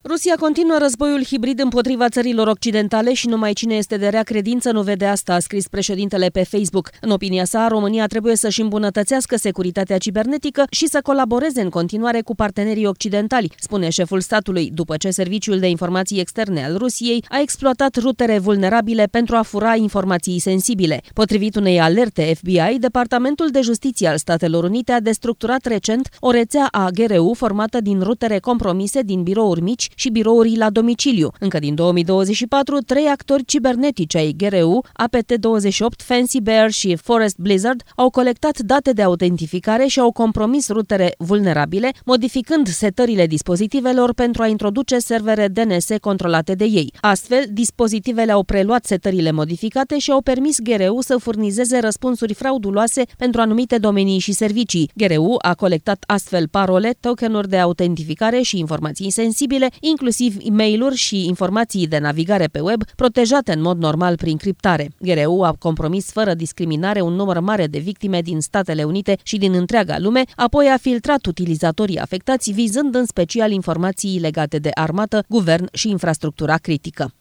Rusia continuă războiul hibrid împotriva țărilor occidentale și numai cine este de rea credință nu vede asta, a scris președintele pe Facebook. În opinia sa, România trebuie să-și îmbunătățească securitatea cibernetică și să colaboreze în continuare cu partenerii occidentali, spune șeful statului, după ce Serviciul de Informații Externe al Rusiei a exploatat rutere vulnerabile pentru a fura informații sensibile. Potrivit unei alerte FBI, Departamentul de Justiție al Statelor Unite a destructurat recent o rețea a GRU formată din rutere compromise din birouri mici și birouri la domiciliu. Încă din 2024, 3 actori cibernetici ai GRU, APT28, Fancy Bear și Forest Blizzard, au colectat date de autentificare și au compromis rutere vulnerabile, modificând setările dispozitivelor pentru a introduce servere DNS controlate de ei. Astfel, dispozitivele au preluat setările modificate și au permis GRU să furnizeze răspunsuri frauduloase pentru anumite domenii și servicii. GRU a colectat astfel parole, tokenuri de autentificare și informații sensibile, inclusiv e-mail-uri și informații de navigare pe web, protejate în mod normal prin criptare. GRU a compromis fără discriminare un număr mare de victime din Statele Unite și din întreaga lume, apoi a filtrat utilizatorii afectați, vizând în special informații legate de armată, guvern și infrastructura critică.